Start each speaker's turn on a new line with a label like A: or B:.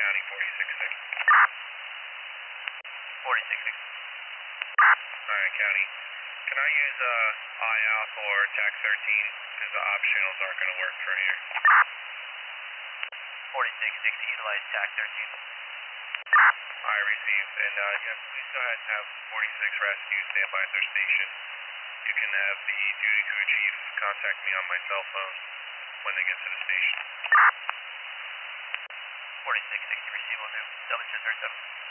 A: County 46-6.
B: 46-6.
A: Alright, County. Can I use IOP or TAC 13? Because the ops channels aren't going to work for here.
B: 46-6, utilize TAC 13.
A: I received. And yes, please go ahead and have 46 Rescue stand by at their station. You can have the duty crew chief contact me on my cell phone when they get to the station.
B: 46-60, receive, will do. Double 37.